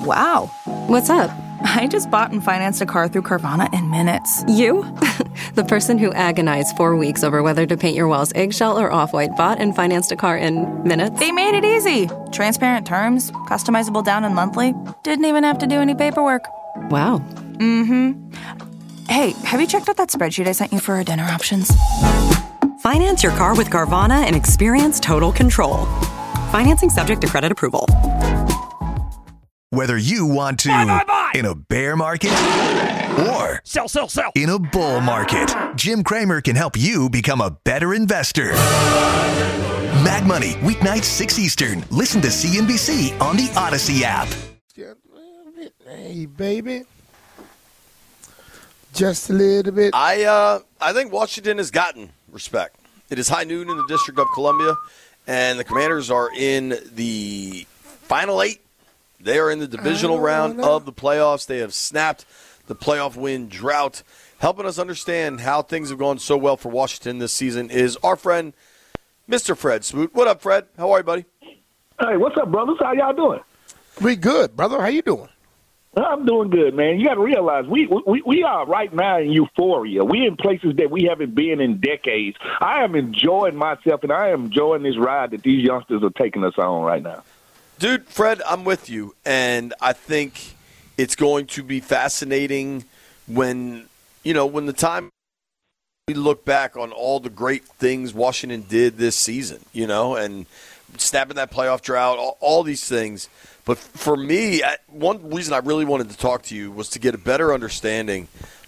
Wow. What's up? I just bought and financed a car through Carvana in minutes. You? The person who agonized 4 weeks over whether to paint your walls eggshell or off-white bought and financed a car in minutes? They made it easy. Transparent terms, customizable down and monthly. Didn't even have to do any paperwork. Wow. Mm-hmm. Hey, have you checked out that spreadsheet I sent you for our dinner options? Finance your car with Carvana and experience total control. Financing subject to credit approval. Whether you want to in a bear market or sell in a bull market, Jim Cramer can help you become a better investor. Mad Money, weeknights 6 Eastern. Listen to CNBC on the Odyssey app. Hey, baby. Just a little bit. I think Washington has gotten respect. It is high noon in the District of Columbia, and the Commanders are in the final 8. They are in the divisional round of the playoffs. They have snapped the playoff win drought. Helping us understand how things have gone so well for Washington this season is our friend, Mr. Fred Smoot. What up, Fred? How are you, buddy? Hey, what's up, brothers? How y'all doing? We good, brother. How you doing? I'm doing good, man. You got to realize we are right now in euphoria. We in places that we haven't been in decades. I am enjoying myself, and I am enjoying this ride that these youngsters are taking us on right now. Dude, Fred, I'm with you, and I think it's going to be fascinating when the time we look back on all the great things Washington did this season, and snapping that playoff drought, all these things. But for me, one reason I really wanted to talk to you was to get a better understanding.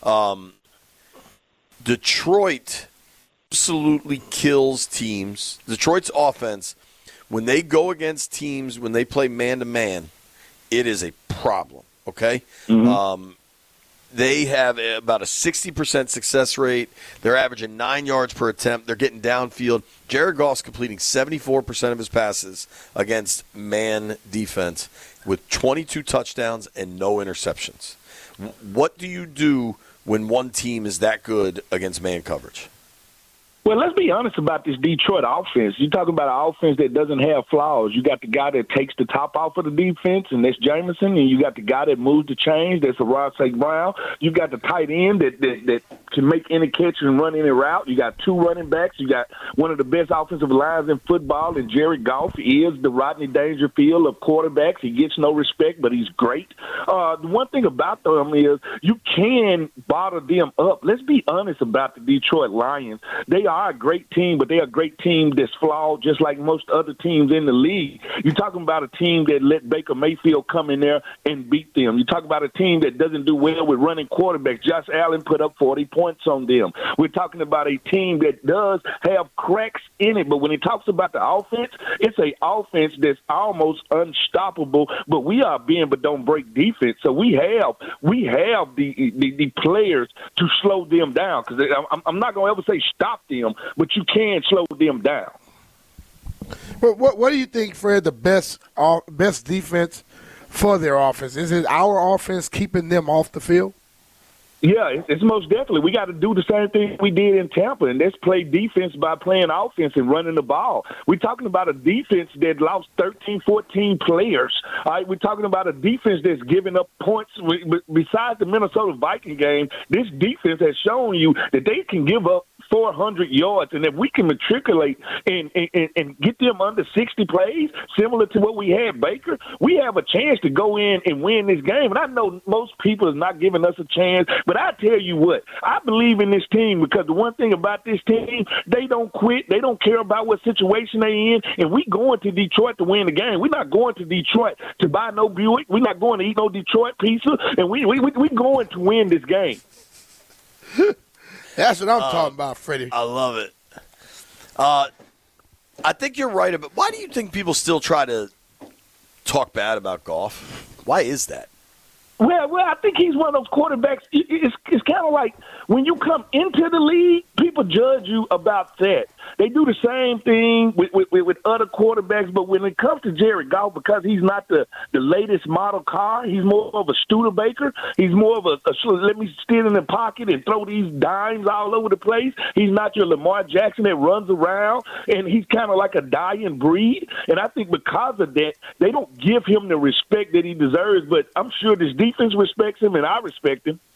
Detroit absolutely kills teams. Detroit's offense, when they go against teams, when they play man-to-man, it is a problem, okay? Mm-hmm. They have about a 60% success rate. They're averaging 9 yards per attempt. They're getting downfield. Jared Goff's completing 74% of his passes against man defense with 22 touchdowns and no interceptions. What do you do when one team is that good against man coverage? Well, let's be honest about this Detroit offense. You're talking about an offense that doesn't have flaws. You got the guy that takes the top off of the defense, and that's Jameson, and you got the guy that moves the chains, that's Ross St. Brown. You got the tight end that can make any catch and run any route. You got 2 running backs. You got one of the best offensive lines in football, and Jared Goff is the Rodney Dangerfield of quarterbacks. He gets no respect, but he's great. The one thing about them is you can bottle them up. Let's be honest about the Detroit Lions. They are a great team, but they're a great team that's flawed just like most other teams in the league. You're talking about a team that let Baker Mayfield come in there and beat them. You're talking about a team that doesn't do well with running quarterbacks. Josh Allen put up 40 points on them. We're talking about a team that does have cracks in it, but when he talks about the offense, it's an offense that's almost unstoppable, but we are being but don't break defense. So we have the players to slow them down, because I'm not going to ever say stop them, but you can slow them down. What do you think, Fred, the best defense for their offense? Is it our offense keeping them off the field? Yeah, it's most definitely. We got to do the same thing we did in Tampa, and that's play defense by playing offense and running the ball. We're talking about a defense that lost 13, 14 players. All right, we're talking about a defense that's giving up points. Besides the Minnesota Viking game, this defense has shown you that they can give up 400 yards, and if we can matriculate and get them under 60 plays, similar to what we had Baker, we have a chance to go in and win this game. And I know most people is not giving us a chance, but I tell you what, I believe in this team, because the one thing about this team, they don't quit. They don't care about what situation they in, and we going to Detroit to win the game. We're not going to Detroit to buy no Buick. We're not going to eat no Detroit pizza, and we going to win this game. That's what I'm talking about, Freddie. I love it. I think you're right about. Why do you think people still try to talk bad about Goff? Why is that? Well, I think he's one of those quarterbacks. It's kind of like when you come into the league, people judge you about that. They do the same thing with other quarterbacks, but when it comes to Jared Goff, because he's not the latest model car, he's more of a Studebaker. He's more of a let me stand in the pocket and throw these dimes all over the place. He's not your Lamar Jackson that runs around, and he's kind of like a dying breed. And I think because of that, they don't give him the respect that he deserves, but I'm sure this defense respects him, and I respect him.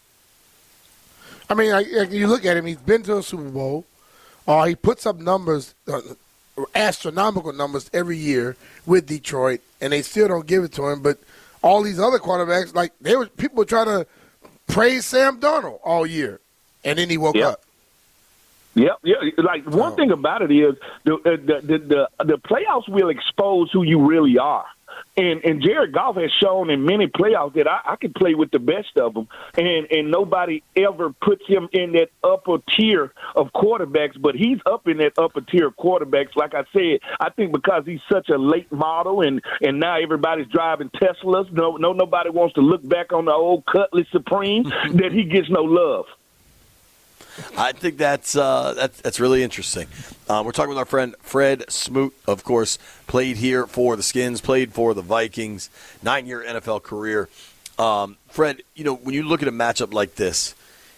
I mean, you look at him, he's been to a Super Bowl. He puts up numbers, astronomical numbers every year with Detroit, and they still don't give it to him. But all these other quarterbacks, like people were trying to praise Sam Darnold all year, and then he woke up. Yeah. Like one thing about it is the playoffs will expose who you really are. And Jared Goff has shown in many playoffs that I can play with the best of them, and nobody ever puts him in that upper tier of quarterbacks, but he's up in that upper tier of quarterbacks. Like I said, I think because he's such a late model, and now everybody's driving Teslas. Nobody wants to look back on the old Cutlass Supreme that he gets no love. I think that's really interesting. We're talking with our friend Fred Smoot, of course, played here for the Skins, played for the Vikings, 9-year NFL career. Fred, when you look at a matchup like this,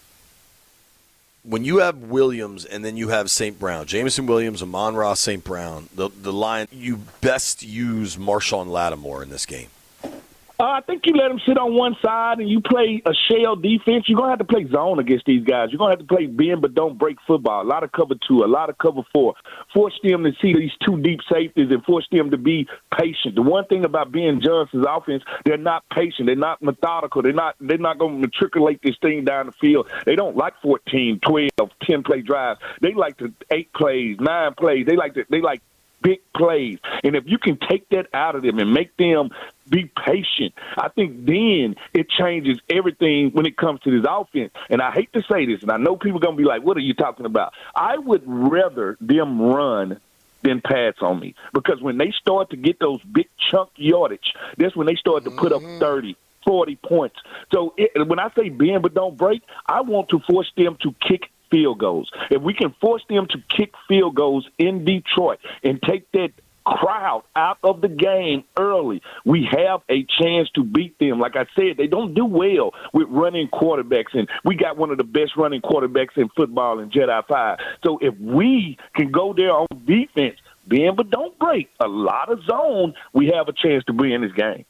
when you have Williams and then you have St. Brown, Jameson Williams, Amon-Ra St. Brown, the line, you best use Marshawn Lattimore in this game. I think you let them sit on one side and you play a shell defense. You're going to have to play zone against these guys. You're going to have to play bend but don't break football. A lot of cover 2, a lot of cover 4. Force them to see these 2 deep safeties and force them to be patient. The one thing about Ben Johnson's offense, they're not patient. They're not methodical. They're not going to matriculate this thing down the field. They don't like 14, 12, 10-play drives. They like the 8 plays, 9 plays. They like big plays. And if you can take that out of them and make them be patient, I think then it changes everything when it comes to this offense. And I hate to say this, and I know people are going to be like, what are you talking about? I would rather them run than pass on me, because when they start to get those big chunk yardage, that's when they start to put up 30, 40 points. So when I say bend but don't break, I want to force them to kick field goals. If we can force them to kick field goals in Detroit and take that crowd out of the game early, we have a chance to beat them. Like I said, they don't do well with running quarterbacks, and we got one of the best running quarterbacks in football in Jedi 5. So if we can go there on defense, bend but don't break, a lot of zone, we have a chance to be in this game.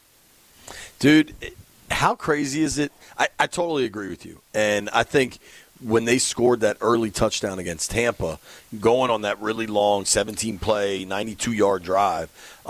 Dude, how crazy is it? I totally agree with you, and I think when they scored that early touchdown against Tampa, going on that really long 17-play, 92-yard drive,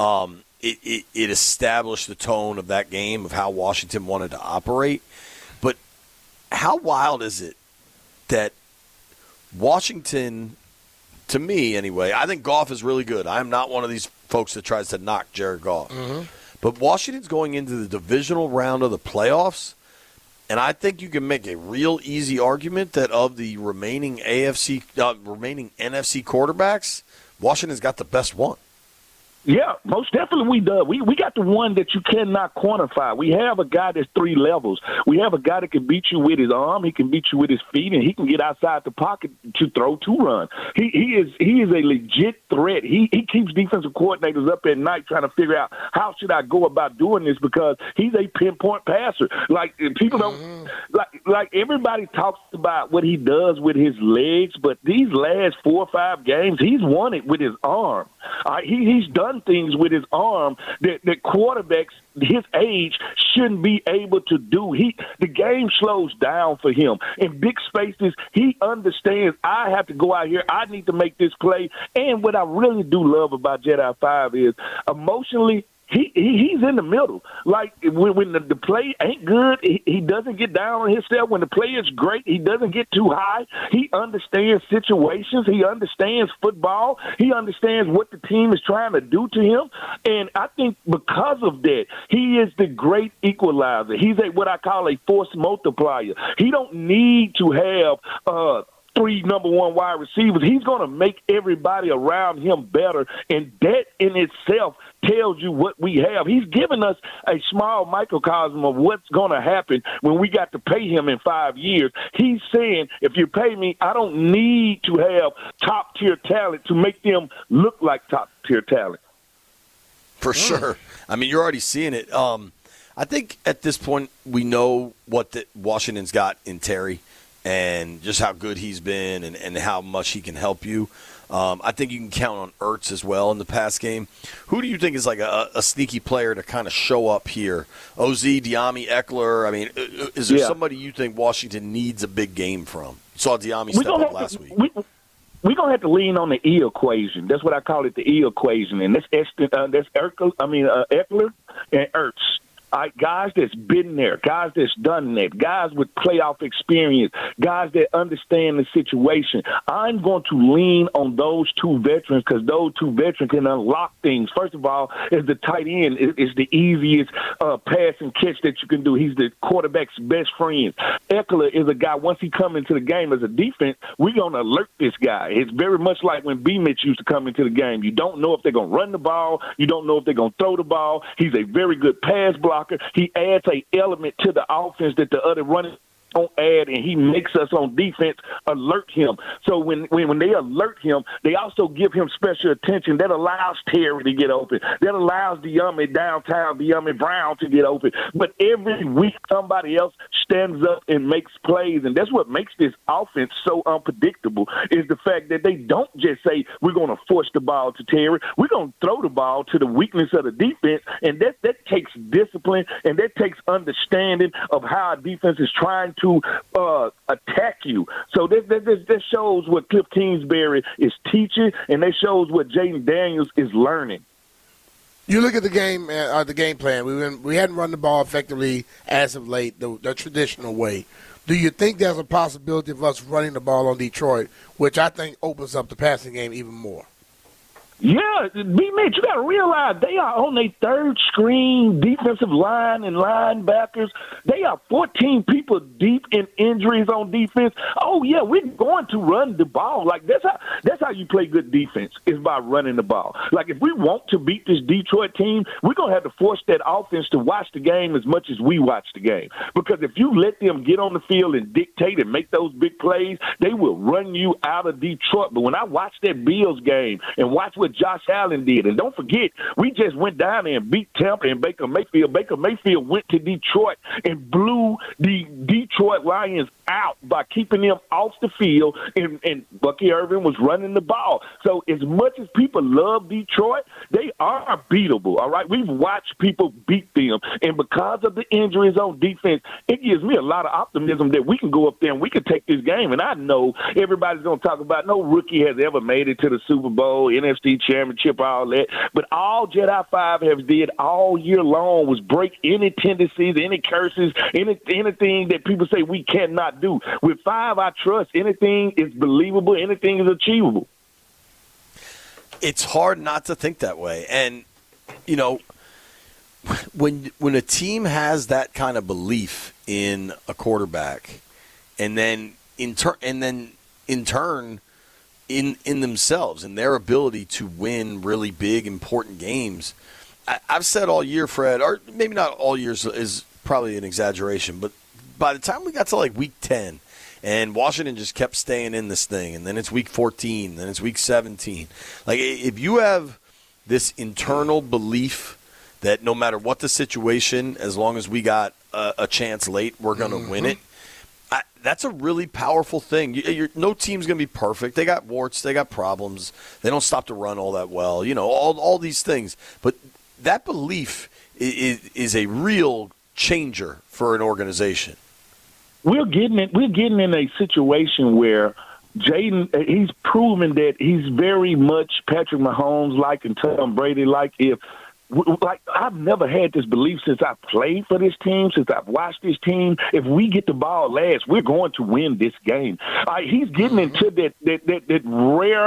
it established the tone of that game of how Washington wanted to operate. But how wild is it that Washington, to me anyway, I think Goff is really good. I'm not one of these folks that tries to knock Jared Goff. Mm-hmm. But Washington's going into the divisional round of the playoffs, and I think you can make a real easy argument that of the remaining NFC quarterbacks, Washington's got the best one. Yeah, most definitely we do. We got the one that you cannot quantify. We have a guy that's 3 levels. We have a guy that can beat you with his arm, he can beat you with his feet, and he can get outside the pocket to throw, to run. He is a legit threat. He keeps defensive coordinators up at night trying to figure out how should I go about doing this, because he's a pinpoint passer. Like people don't like everybody talks about what he does with his legs, but these last 4 or 5 games, he's won it with his arm. He's done things with his arm that quarterbacks his age shouldn't be able to do. The game slows down for him. In big spaces, he understands I have to go out here, I need to make this play. And what I really do love about Jedi 5 is emotionally, he's in the middle. Like when the play ain't good, he doesn't get down on himself. When the play is great, he doesn't get too high. He understands situations. He understands football. He understands what the team is trying to do to him. And I think because of that, he is the great equalizer. He's what I call a force multiplier. He don't need to have 3 number 1 wide receivers. He's going to make everybody around him better, and that in itself tells you what we have. He's given us a small microcosm of what's going to happen when we got to pay him in 5 years. He's saying, if you pay me, I don't need to have top-tier talent to make them look like top-tier talent. For sure. I mean, you're already seeing it. I think at this point we know what Washington's got in Terry and just how good he's been and how much he can help you. I think you can count on Ertz as well in the pass game. Who do you think is like a sneaky player to kind of show up here? OZ, Diami, Eckler? I mean, is there somebody you think Washington needs a big game from? You saw Diami step up last week. We're going to have to lean on the E equation. That's what I call it, the E equation. And that's Eckler and Ertz. Guys that's been there, guys that's done that, guys with playoff experience, guys that understand the situation. I'm going to lean on those two veterans because those two veterans can unlock things. First of all, is the tight end is the easiest pass and catch that you can do. He's the quarterback's best friend. Eckler is a guy, once he comes into the game as a defense, we're going to alert this guy. It's very much like when B-Mitch used to come into the game. You don't know if they're going to run the ball. You don't know if they're going to throw the ball. He's a very good pass blocker. He adds an element to the offense that the other running don't add, and he makes us on defense alert him. So when they alert him, they also give him special attention. That allows Terry to get open. That allows De'Ami Brown to get open. But every week somebody else stands up and makes plays, and that's what makes this offense so unpredictable is the fact that they don't just say we're going to force the ball to Terry. We're going to throw the ball to the weakness of the defense, and that takes discipline, and that takes understanding of how a defense is trying to attack you. So this shows what Cliff Kingsbury is teaching, and that shows what Jaden Daniels is learning. You look at the game plan. We hadn't run the ball effectively as of late, the traditional way. Do you think there's a possibility of us running the ball on Detroit, which I think opens up the passing game even more? Yeah, B-Mitch, you got to realize they are on their third string defensive line and linebackers. They are 14 people deep in injuries on defense. Oh, yeah, we're going to run the ball. Like, that's how you play good defense, is by running the ball. Like, if we want to beat this Detroit team, we're going to have to force that offense to watch the game as much as we watch the game. Because if you let them get on the field and dictate and make those big plays, they will run you out of Detroit. But when I watch that Bills game and watch what Josh Allen did. And don't forget, we just went down there and beat Tampa and Baker Mayfield. Baker Mayfield went to Detroit and blew the Detroit Lions out by keeping them off the field, and Bucky Irving was running the ball. So as much as people love Detroit, they are beatable, all right? We've watched people beat them, and because of the injuries on defense, it gives me a lot of optimism that we can go up there and we can take this game. And I know everybody's going to talk about no rookie has ever made it to the Super Bowl, NFC Championship, all that, but all Jedi 5 has did all year long was break any tendencies, any curses, anything that people say we cannot do. With 5, I trust anything is believable, anything is achievable. It's hard not to think that way. And, you know, when a team has that kind of belief in a quarterback and then in turn in themselves and their ability to win really big, important games, I've said all year, Fred, or maybe not all years is probably an exaggeration, but by the time we got to like week 10 and Washington just kept staying in this thing, and then it's week 14, then it's week 17. Like, if you have this internal belief that no matter what the situation, as long as we got a chance late, we're going to win it, that's a really powerful thing. No team's going to be perfect. They got warts. They got problems. They don't stop to run all that well. You know, all these things. But that belief is a real changer for an organization. We're getting in a situation where Jaden, he's proven that he's very much Patrick Mahomes-like and Tom Brady-like. I've never had this belief since I played for this team, since I've watched this team. If we get the ball last, we're going to win this game. He's getting into that rare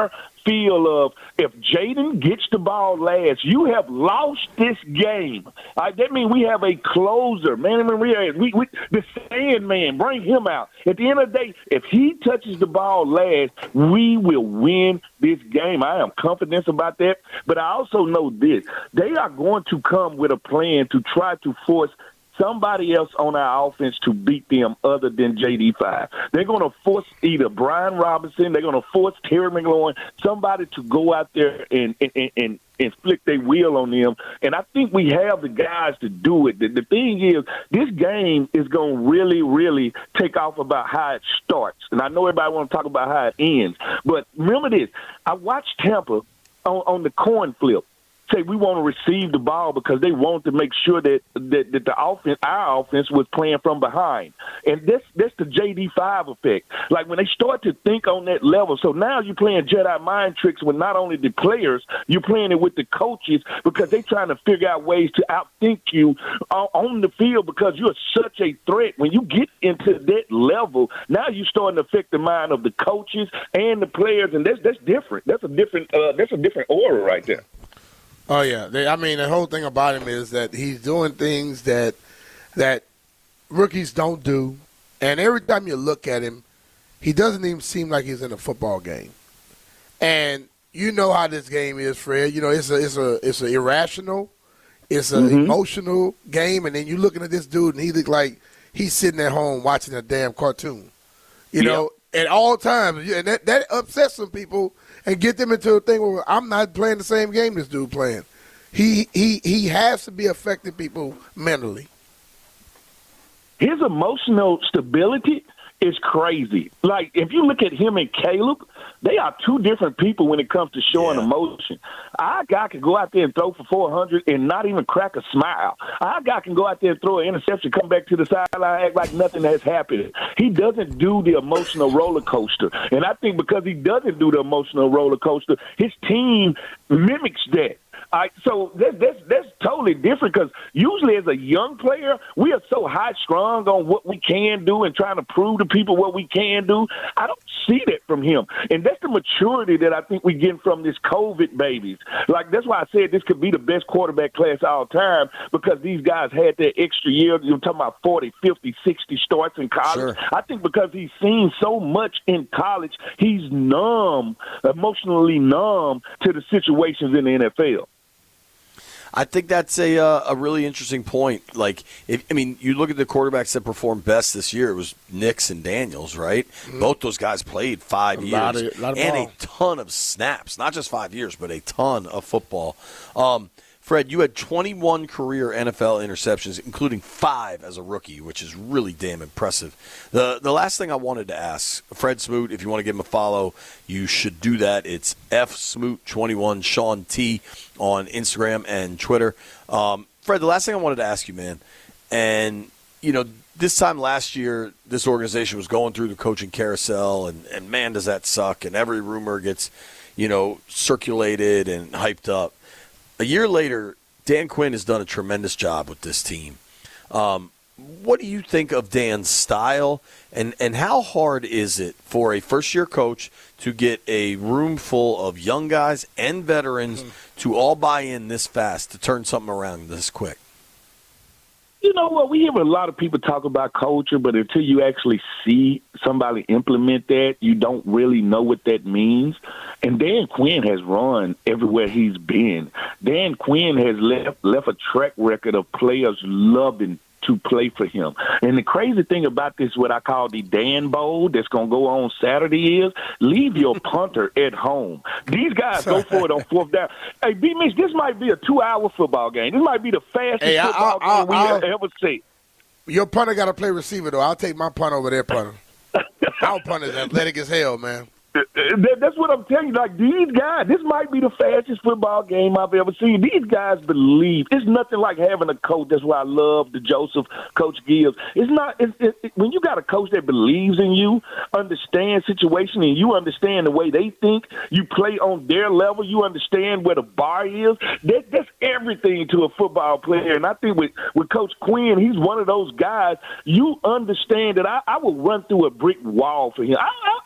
feel of if Jaden gets the ball last, you have lost this game. That means we have a closer. Man, the Sandman, bring him out. At the end of the day, if he touches the ball last, we will win this game. I am confident about that. But I also know this. They are going to come with a plan to try to force somebody else on our offense to beat them other than JD5. They're going to force either Brian Robinson, they're going to force Terry McLaurin, somebody to go out there and flick their wheel on them. And I think we have the guys to do it. The thing is, this game is going to really, really take off about how it starts. And I know everybody want to talk about how it ends. But remember this. I watched Tampa on the coin flip say we want to receive the ball because they want to make sure that the offense, our offense, was playing from behind. And that's the JD5 effect. Like when they start to think on that level. So now you're playing Jedi mind tricks with not only the players, you're playing it with the coaches because they're trying to figure out ways to outthink you on the field because you're such a threat. When you get into that level, now you're starting to affect the mind of the coaches and the players, and that's different. That's a different order right there. Oh, yeah. The whole thing about him is that he's doing things that rookies don't do. And every time you look at him, he doesn't even seem like he's in a football game. And you know how this game is, Fred. You know, it's a irrational, it's an emotional game. And then you're looking at this dude, and he looks like he's sitting at home watching a damn cartoon. You know, at all times. And that upsets some people and get them into a thing where I'm not playing the same game this dude playing. He has to be affecting people mentally. His emotional stability is crazy. Like, if you look at him and Caleb, they are two different people when it comes to showing emotion. Our guy can go out there and throw for 400 and not even crack a smile. Our guy can go out there and throw an interception, come back to the sideline, act like nothing has happened. He doesn't do the emotional roller coaster. And I think because he doesn't do the emotional roller coaster, his team mimics that. So that's totally different because usually as a young player, we are so high-strung on what we can do and trying to prove to people what we can do. I don't see that from him. And that's the maturity that I think we get from this COVID babies. Like, that's why I said this could be the best quarterback class all time because these guys had that extra year. You're talking about 40, 50, 60 starts in college. Sure. I think because he's seen so much in college, he's numb, emotionally numb to the situations in the NFL. I think that's a really interesting point. Like, you look at the quarterbacks that performed best this year. It was Nix and Daniels, right? Mm-hmm. Both those guys played 5 years and a ton of snaps. Not just 5 years, but a ton of football. Fred, you had 21 career NFL interceptions, including 5 as a rookie, which is really damn impressive. The last thing I wanted to ask, Fred Smoot, if you want to give him a follow, you should do that. It's FSmoot21, Sean T on Instagram and Twitter. Fred, the last thing I wanted to ask you, man, and, this time last year, this organization was going through the coaching carousel, and man, does that suck, and every rumor gets, circulated and hyped up. A year later, Dan Quinn has done a tremendous job with this team. What do you think of Dan's style, and how hard is it for a first-year coach to get a room full of young guys and veterans to all buy in this fast, to turn something around this quick? You know what? We hear a lot of people talk about culture, but until you actually see somebody implement that, you don't really know what that means. And Dan Quinn has run everywhere he's been. Dan Quinn has left a track record of players loving to play for him. And the crazy thing about this, what I call the Dan Bowl that's going to go on Saturday, is leave your punter at home. These guys go for it on fourth down. Hey, B-Mitch, this might be a 2-hour football game. This might be the fastest football game we have ever seen. Your punter got to play receiver, though. I'll take my punt over their punter. Our punter's athletic as hell, man. That's what I'm telling you. Like, these guys, this might be the fastest football game I've ever seen. These guys believe. It's nothing like having a coach. That's why I love the Joseph, Coach Gibbs. It's not when you got a coach that believes in you, understands situation, and you understand the way they think, you play on their level, you understand where the bar is. That's everything to a football player. And I think with Coach Quinn, he's one of those guys. You understand that I will run through a brick wall for him.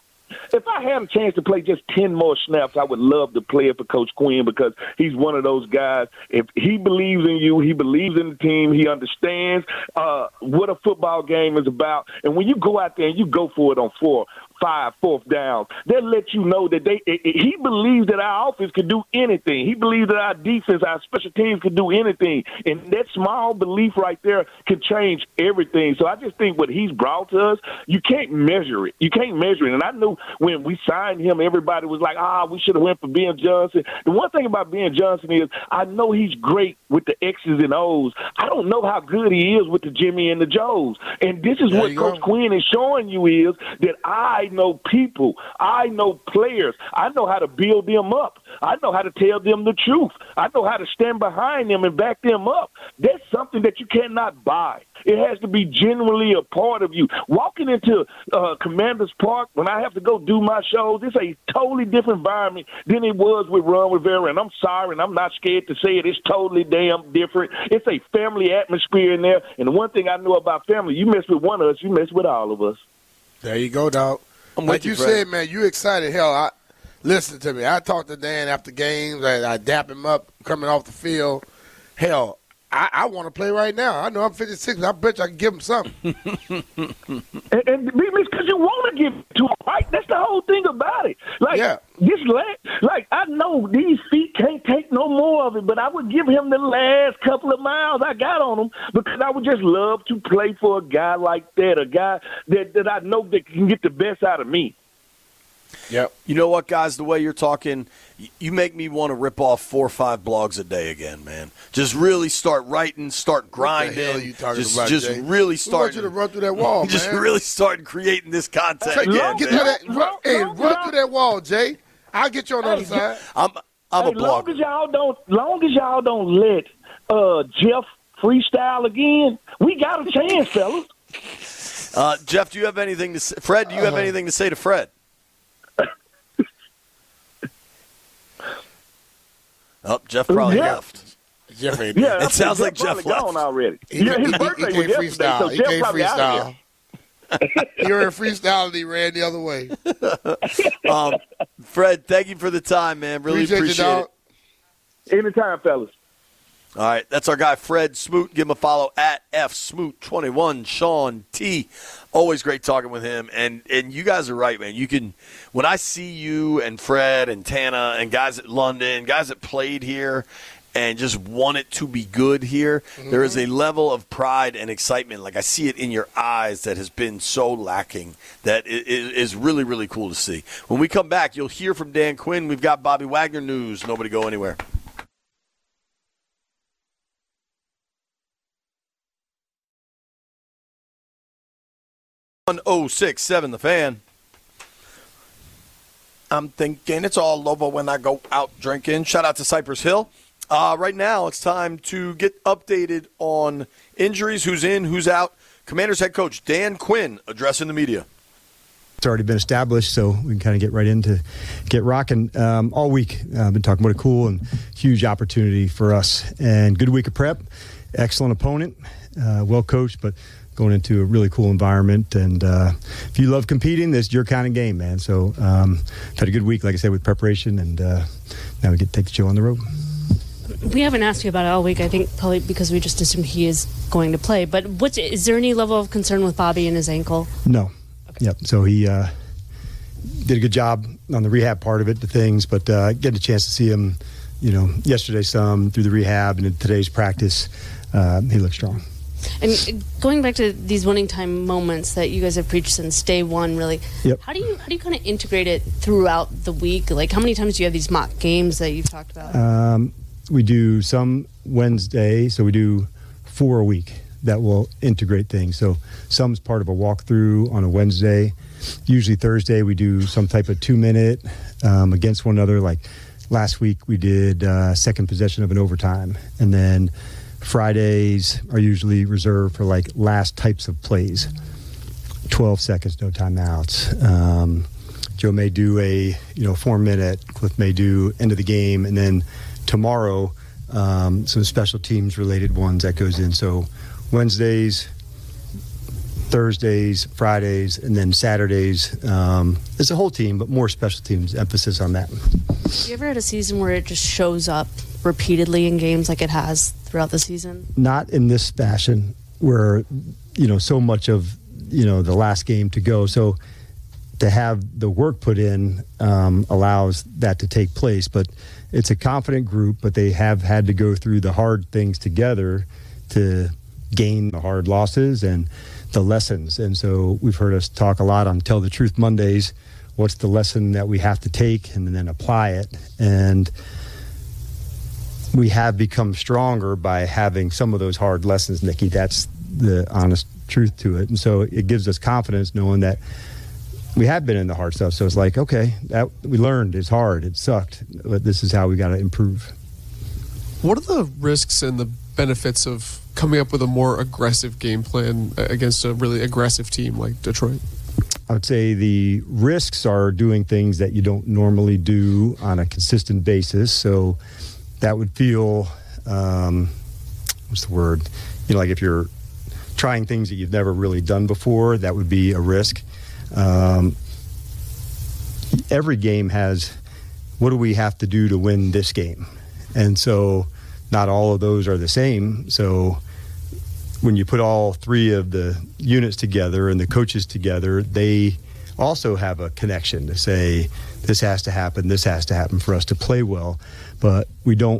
if I had a chance to play just 10 more snaps, I would love to play it for Coach Quinn because he's one of those guys. If he believes in you, he believes in the team, he understands what a football game is about. And when you go out there and you go for it on 5 fourth downs, they'll let you know that he believes that our offense can do anything. He believes that our defense, our special teams can do anything. And that small belief right there can change everything. So I just think what he's brought to us, you can't measure it. You can't measure it. And I knew when we signed him, everybody was like, we should have went for Ben Johnson. The one thing about Ben Johnson is I know he's great with the X's and O's. I don't know how good he is with the Jimmy and the Joes. And this is what Coach Quinn is showing you is that I know people. I know players. I know how to build them up. I know how to tell them the truth. I know how to stand behind them and back them up. That's something that you cannot buy. It has to be genuinely a part of you. Walking into Commanders Park, when I have to go do my shows, it's a totally different environment than it was with Ron Rivera. And I'm sorry, and I'm not scared to say it. It's totally damn different. It's a family atmosphere in there. And the one thing I know about family, you mess with one of us, you mess with all of us. There you go, dog. Like you said, man, you excited. Hell, listen to me. I talked to Dan after games. I dap him up coming off the field. Hell, I want to play right now. I know I'm 56. I bet you I can give him something. and because you want to give it to him, right? That's the whole thing about it. I know these feet can't take no more of it, but I would give him the last couple of miles I got on him because I would just love to play for a guy like that, a guy that I know that can get the best out of me. Yep. You know what, guys? The way you're talking, you make me want to rip off 4 or 5 blogs a day again, man. Just really start writing, start grinding. What the hell are you talking about, just Jay? really start. We want you to run through that wall, man. Just really start creating this content again. Run through that wall, Jay. I'll get you on the other side. I'm a blogger. Long as y'all don't let Jeff freestyle again, we got a chance, fellas. Jeff, do you have anything to say? Fred, do you have anything to say to Fred? Oh, Jeff probably left. Jeff ain't there. It sounds like Jeff left already. His birthday was yesterday, so Jeff probably out of here. He ran freestyle and he ran the other way. Fred, thank you for the time, man. Really appreciate it. Anytime, fellas. All right, that's our guy Fred Smoot. Give him a follow at FSmoot21. Sean T. Always great talking with him. And you guys are right, man. You can when I see you and Fred and Tana and guys at London, guys that played here and just want it to be good here, there is a level of pride and excitement. Like I see it in your eyes that has been so lacking that it is really, really cool to see. When we come back, you'll hear from Dan Quinn. We've got Bobby Wagner news. Nobody go anywhere. 106.7 The Fan. I'm thinking it's all over when I go out drinking. Shout out to Cypress Hill. Right now, it's time to get updated on injuries, who's in, who's out. Commanders head coach Dan Quinn addressing the media. It's already been established, so we can kind of get right into get rocking. All week, I've been talking about a cool and huge opportunity for us. And good week of prep, excellent opponent, well coached, but going into a really cool environment. And if you love competing, this is your kind of game, man. So had a good week, like I said, with preparation, and now we get to take the show on the road. We haven't asked you about it all week, I think probably because we just assumed he is going to play. But is there any level of concern with Bobby and his ankle? No. Okay. Yep. So he did a good job on the rehab part of it, the things, but getting a chance to see him, yesterday some through the rehab and in today's practice, he looked strong. And going back to these winning time moments that you guys have preached since day one, really, yep. How do you kind of integrate it throughout the week? Like, how many times do you have these mock games that you've talked about? We do some Wednesday, so we do 4 a week that will integrate things. So some's part of a walkthrough on a Wednesday. Usually Thursday we do some type of 2-minute against one another. Like last week we did second possession of an overtime. And then Fridays are usually reserved for like last types of plays. 12 seconds, no timeouts. Joe may do a 4-minute. Cliff may do end of the game, and then tomorrow some special teams related ones that goes in. So Wednesdays Thursdays, Fridays, and then Saturdays. It's a whole team, but more special teams, emphasis on that. Have you ever had a season where it just shows up repeatedly in games like it has throughout the season? Not in this fashion where, so much of, the last game to go. So to have the work put in allows that to take place. But it's a confident group, but they have had to go through the hard things together to gain the hard losses and the lessons. And so we've heard us talk a lot on Tell the Truth Mondays. What's the lesson that we have to take and then apply it? And we have become stronger by having some of those hard lessons, Nikki. That's the honest truth to it. And so it gives us confidence knowing that we have been in the hard stuff. So it's like, okay, that we learned it's hard, it sucked, but this is how we got to improve. What are the risks and the benefits of coming up with a more aggressive game plan against a really aggressive team like Detroit? I would say the risks are doing things that you don't normally do on a consistent basis. So that would feel, what's the word? Like if you're trying things that you've never really done before, that would be a risk. Every game has, what do we have to do to win this game? And so not all of those are the same. So when you put all three of the units together and the coaches together, they also have a connection to say, this has to happen for us to play well. But we don't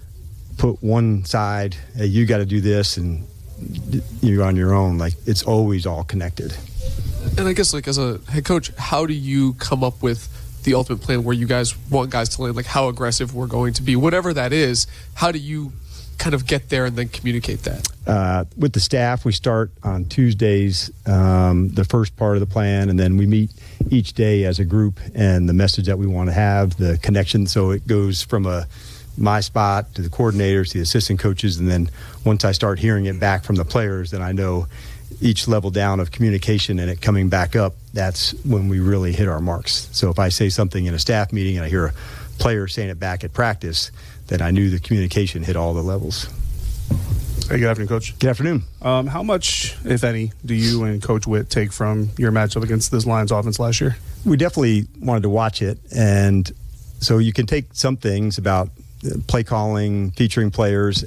put one side, hey, you got to do this, and you're on your own. Like, it's always all connected. And I guess, like, as a head coach, how do you come up with the ultimate plan where you guys want guys to land, like how aggressive we're going to be, whatever that is? How do you kind of get there and then communicate that? With the staff, we start on Tuesdays, the first part of the plan, and then we meet each day as a group and the message that we want to have, the connection. So it goes from my spot to the coordinators, to the assistant coaches, and then once I start hearing it back from the players, then I know each level down of communication and it coming back up, that's when we really hit our marks. So if I say something in a staff meeting and I hear a player saying it back at practice, then I knew the communication hit all the levels. Hey, good afternoon, Coach. Good afternoon. How much, if any, do you and Coach Witt take from your matchup against this Lions offense last year? We definitely wanted to watch it, and so you can take some things about play calling, featuring players,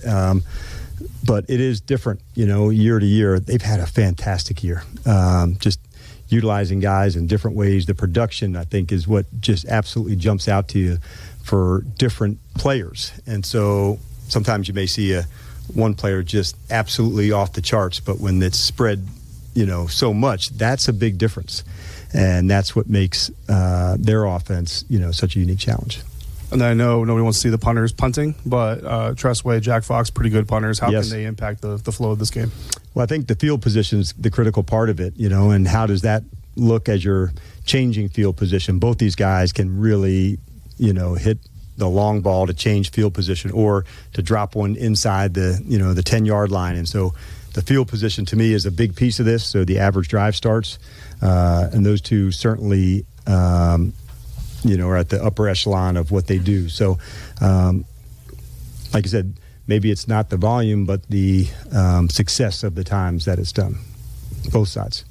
but it is different, year to year. They've had a fantastic year. Just utilizing guys in different ways. The production, I think, is what just absolutely jumps out to you for different players. And so sometimes you may see one player just absolutely off the charts, but when it's spread, so much, that's a big difference. And that's what makes their offense, such a unique challenge. And I know nobody wants to see the punters punting, but Tressway, Jack Fox, pretty good punters. How Yes. can they impact the flow of this game? Well, I think the field position is the critical part of it, and how does that look as you're changing field position? Both these guys can really, hit the long ball to change field position or to drop one inside the 10-yard line. And so the field position to me is a big piece of this. So the average drive starts, and those two certainly are at the upper echelon of what they do. So, like I said, maybe it's not the volume, but the success of the times that it's done, both sides.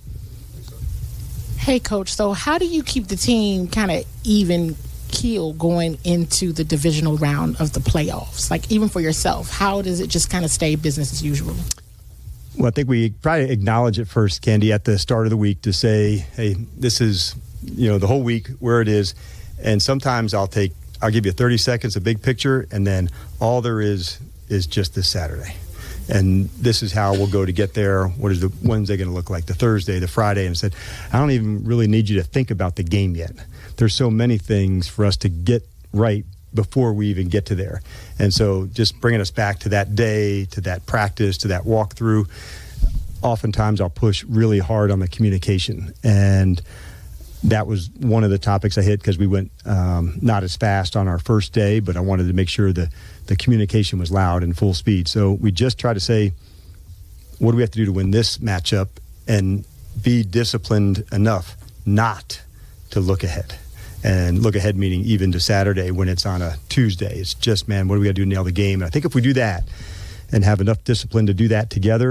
Hey, Coach, so how do you keep the team kind of even keel going into the divisional round of the playoffs? Like, even for yourself, how does it just kind of stay business as usual? Well, I think we try to acknowledge it first, Candy, at the start of the week to say, hey, this is, the whole week where it is. And sometimes I'll give you 30 seconds, a big picture, and then all there is just this Saturday. And this is how we'll go to get there. What is the Wednesday going to look like? The Thursday, the Friday. And said, I don't even really need you to think about the game yet. There's so many things for us to get right before we even get to there. And so just bringing us back to that day, to that practice, to that walkthrough, oftentimes I'll push really hard on the communication. And that was one of the topics I hit because we went not as fast on our first day, but I wanted to make sure the communication was loud and full speed. So we just try to say, what do we have to do to win this matchup, and be disciplined enough not to look ahead. And look ahead meaning even to Saturday when it's on a Tuesday. It's just, man, what do we got to do to nail the game? And I think if we do that and have enough discipline to do that together,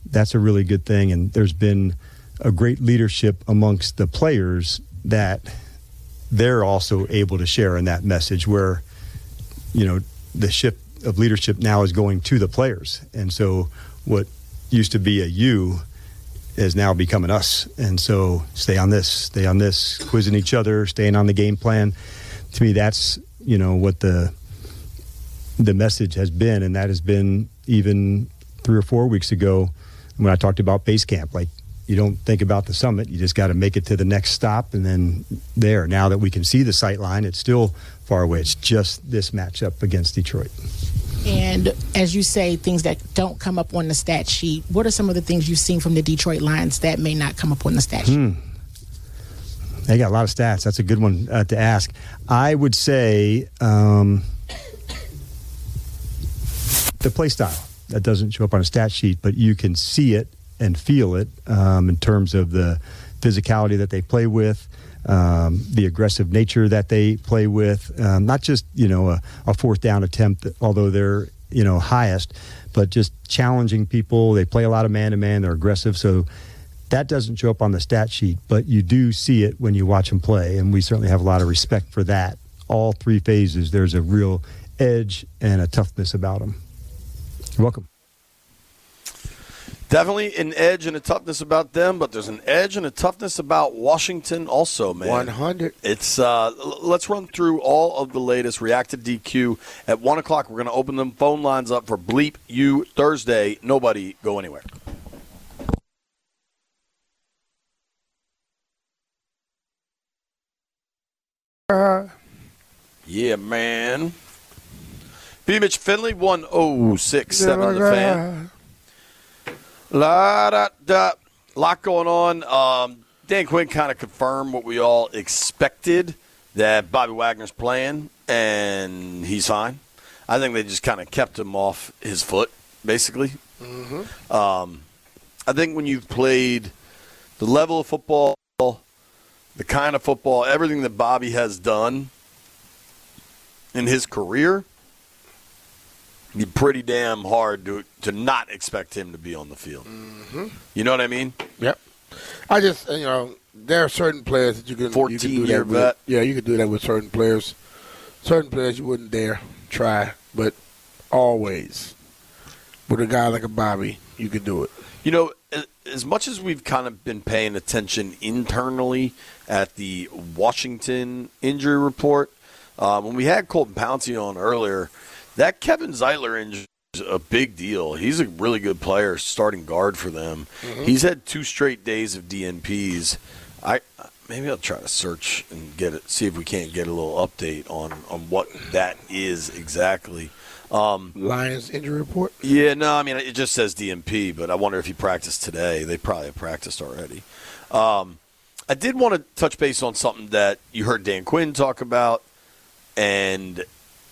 that's a really good thing. And there's been a great leadership amongst the players that they're also able to share in that message where, the shift of leadership now is going to the players. And so what used to be a you is now becoming us. And so stay on this, quizzing each other, staying on the game plan. To me, that's, what the message has been. And that has been even 3 or 4 weeks ago when I talked about base camp. Like, you don't think about the summit. You just got to make it to the next stop. And then there, now that we can see the sight line, it's still far away. It's just this matchup against Detroit. And as you say, things that don't come up on the stat sheet, what are some of the things you've seen from the Detroit Lions that may not come up on the stat sheet? They got a lot of stats. That's a good one to ask. I would say the play style. That doesn't show up on a stat sheet, but you can see it and feel it in terms of the physicality that they play with, the aggressive nature that they play with, not just, a fourth down attempt, although they're, highest, but just challenging people. They play a lot of man-to-man. They're aggressive. So that doesn't show up on the stat sheet, but you do see it when you watch them play, and we certainly have a lot of respect for that. All 3 phases, there's a real edge and a toughness about them. You're welcome. Definitely an edge and a toughness about them, but there's an edge and a toughness about Washington also, man. 100. It's let's run through all of the latest. React to DQ. At 1 o'clock, we're going to open the phone lines up for Bleep You Thursday. Nobody go anywhere. Yeah, man. B. Mitch Finley, 106.7 The Fan. Lot going on. Dan Quinn kind of confirmed what we all expected, that Bobby Wagner's playing, and he's fine. I think they just kind of kept him off his foot, basically. Mm-hmm. I think when you've played the level of football, the kind of football, everything that Bobby has done in his career, it'd be pretty damn hard to not expect him to be on the field. Mm-hmm. You know what I mean? Yep. I just, there are certain players that you can 14-year vet. Yeah, you can do that with certain players. Certain players you wouldn't dare try, but always with a guy like a Bobby, you can do it. As much as we've kind of been paying attention internally at the Washington injury report, when we had Colton Pouncey on earlier, that Kevin Zeitler injury is a big deal. He's a really good player, starting guard for them. Mm-hmm. He's had 2 straight days of DNPs. Maybe I'll try to search and see if we can't get a little update on what that is exactly. Lions injury report? Yeah, no, I mean, it just says DNP, but I wonder if he practiced today. They probably have practiced already. I did want to touch base on something that you heard Dan Quinn talk about, and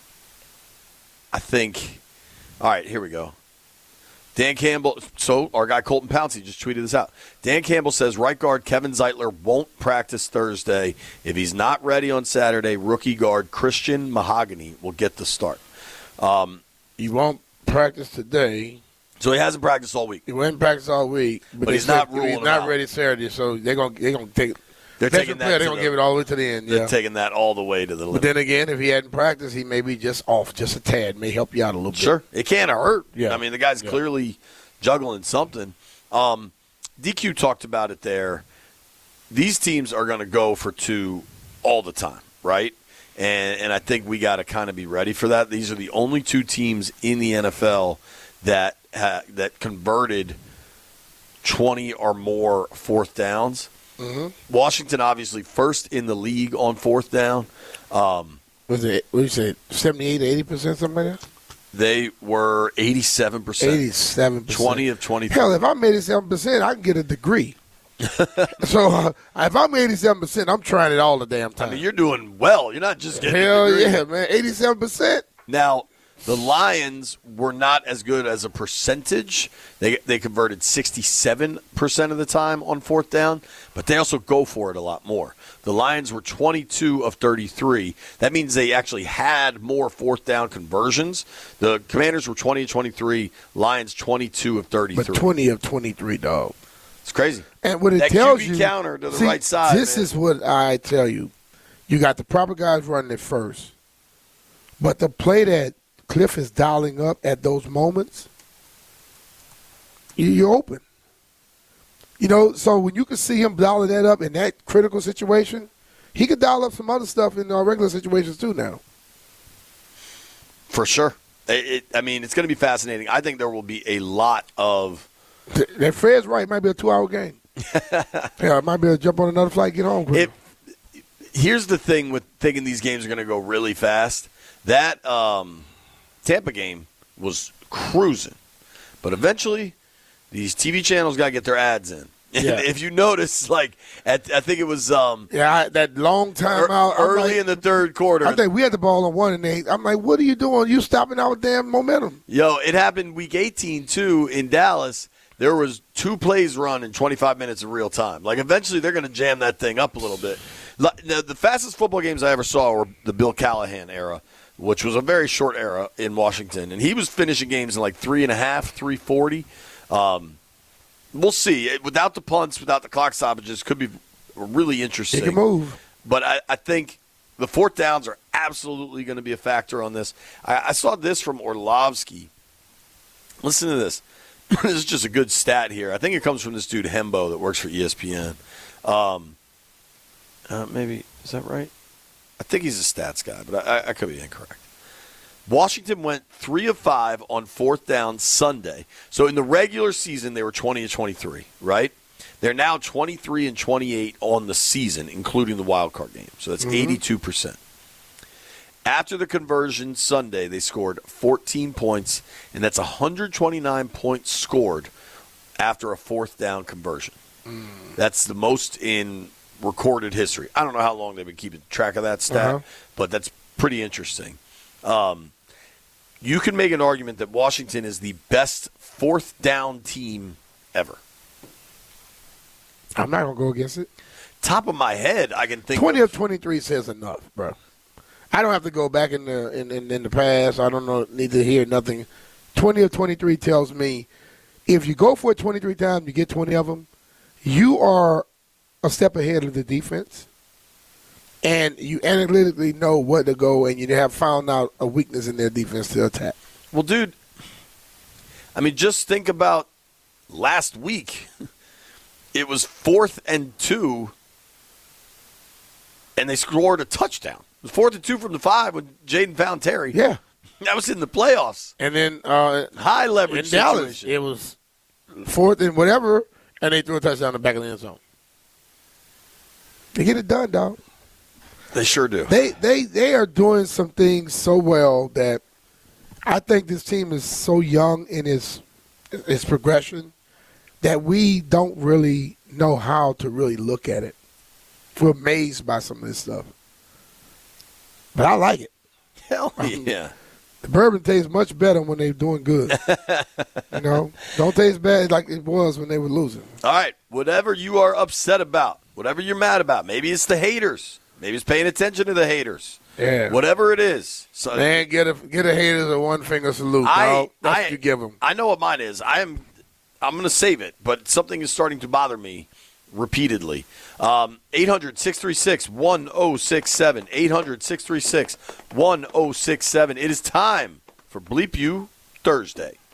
I think, all right, here we go. Dan Campbell, so our guy Colton Pouncey just tweeted this out. Dan Campbell says right guard Kevin Zeitler won't practice Thursday. If he's not ready on Saturday, rookie guard Christian Mahogany will get the start. He won't practice today. So he hasn't practiced all week. He won't practice all week. But he's not ruling He's not ready Saturday, so they're gonna take They're taking that. They're gonna give it all the way to the end. They're taking that all the way to the limit. But then again, if he hadn't practiced, he may be just off, just a tad. May help you out a little bit. Sure, it can't hurt. Yeah, I mean the guy's clearly juggling something. DQ talked about it there. These teams are going to go for 2 all the time, right? And I think we got to kind of be ready for that. These are the only 2 teams in the NFL that converted 20 or more fourth downs. Mm-hmm. Washington, obviously, first in the league on fourth down. Was it, what did you say, 78 to 80%, something like that? They were 87%. 87%. 20 of 23. Hell, if I'm 87%, I can get a degree. So if I'm 87%, I'm trying it all the damn time. I mean, you're doing well. You're not just getting Hell a degree. Yeah, man. 87%. Now, The Lions were not as good as a percentage. They converted 67% of the time on fourth down, but they also go for it a lot more. The Lions were 22 of 33. That means they actually had more fourth down conversions. The Commanders were 20 of 23. Lions 22 of 33. But 20 of 23, dog. It's crazy. And what it that tells QB you, counter to the right side. This is what I tell you. You got the proper guys running it first, but the play that Cliff is dialing up at those moments, you're open. So when you can see him dialing that up in that critical situation, he could dial up some other stuff in regular situations too now. For sure. It's going to be fascinating. I think there will be a lot of... That Fred's right. It might be a 2-hour game. Yeah, I might be able to jump on another flight, get home. Here's the thing with thinking these games are going to go really fast. That Tampa game was cruising. But eventually, these TV channels got to get their ads in. Yeah. If you notice, I think it was that long time out early in the third quarter. I think we had the ball on 1 and 8. I'm like, what are you doing? You stopping our damn momentum. Yo, it happened week 18 too in Dallas. There was 2 plays run in 25 minutes of real time. Eventually they're going to jam that thing up a little bit. The fastest football games I ever saw were the Bill Callahan era, which was a very short era in Washington, and he was finishing games in 3.5, 3:40. We'll see. Without the punts, without the clock stoppages, could be really interesting. He can move. But I think the fourth downs are absolutely going to be a factor on this. I saw this from Orlovsky. Listen to this. This is just a good stat here. I think it comes from this dude, Hembo, that works for ESPN. Maybe, is that right? I think he's a stats guy, but I could be incorrect. Washington went 3 of 5 on fourth down Sunday. So in the regular season, they were 20 of 23, right? They're now 23 and 28 on the season, including the wild card game. So that's 82%. After the conversion Sunday, they scored 14 points, and that's 129 points scored after a fourth down conversion. That's the most in recorded history. I don't know how long they've been keeping track of that stat, but that's pretty interesting. You can make an argument that Washington is the best fourth down team ever. I'm not going to go against it. Top of my head, I can think 20 of 23 says enough, bro. I don't have to go back in the past. I don't need to hear nothing. 20 of 23 tells me if you go for it 23 times, you get 20 of them, you are a step ahead of the defense. And you analytically know where to go, and you have found out a weakness in their defense to attack. Well, dude, just think about last week. It was 4th and 2, and they scored a touchdown. It was 4th and 2 from the 5 when Jaden found Terry. Yeah. That was in the playoffs. And then high leverage in Dallas, situation. it was 4th and whatever, and they threw a touchdown in the back of the end zone. They get it done, dog. They sure do. They are doing some things so well that I think this team is so young in its progression that we don't really know how to really look at it. We're amazed by some of this stuff. But I like it. Hell yeah. The bourbon tastes much better when they're doing good. Don't taste bad like it was when they were losing. All right, whatever you are upset about, whatever you're mad about, maybe it's the haters. Maybe it's paying attention to the haters. Yeah. Whatever it is. So, man, get a haters a one-finger salute, dog. That's what you give them. I know what mine is. I'm going to save it, but something is starting to bother me repeatedly. 800-636-1067. 800-636-1067. It is time for Bleep You Thursday.